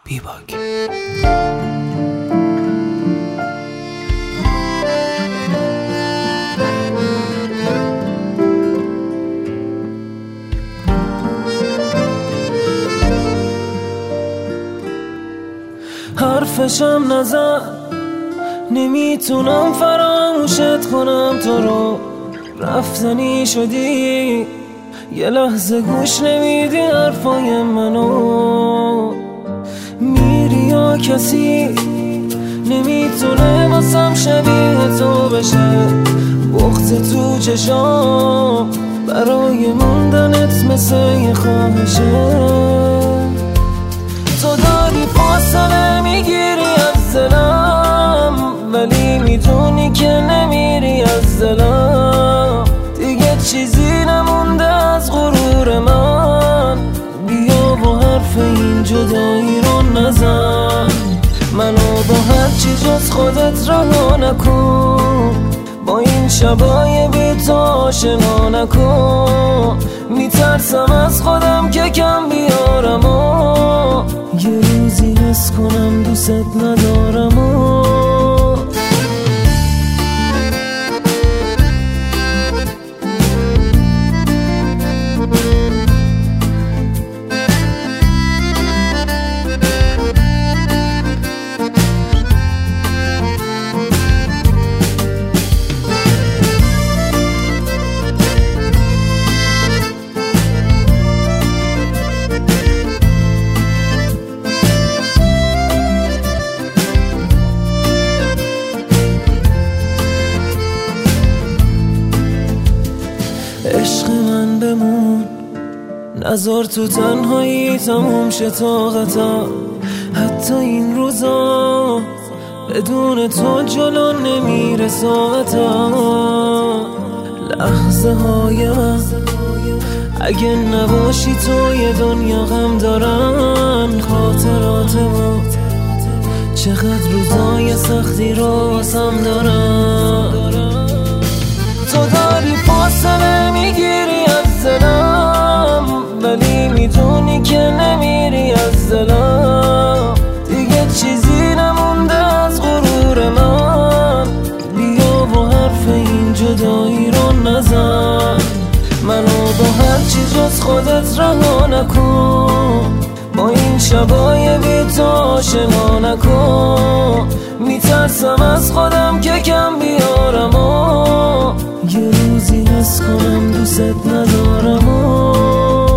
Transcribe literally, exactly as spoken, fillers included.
بیباک. حرفشم نزن، نمیتونم فراموشت کنم تو رو، رفتنی شدی یه لحظه گوش نمیدی حرفای منو، میری یا کسی نمیتونه واسم شبیه تو بشه، بغض تو چشام برای موندنت مثل یه خواهشه، تو داری فاصله میگیری از دلم ولی میدونی که نمیری از دلم، دیگه چیزی نمونده از غرور من، بیا با حرف این جدایی رو نزن، منو با هر چی جز خودت رها نکن، با این شبای بی تو آشنا نکن، میترسم از خودم که کم بیارم و یه روزی حس کنم دوست ندارم و عشق من بمون، نذار تو تنهایی تموم شه طاقتم، حتی این روزا بدون تو جلو نمیره ساعتم، لحظه های من اگه نباشی تو یه دنیا غم دارن، خاطرات ما چقدر روزای سختی رو واسم دارن، تو داری فاصله میگیری از دلم ولی میدونی که نمیری از دلم، دیگه چیزی نمونده از غرور من، بیا با حرف این جدایی رو نزن، منو با هر چی جز خودت رها نکن، با این شبای بی تو آشنا نکن، میترسم از خودم که کم بیارم و یه روزی حس کنم دوست ندارم و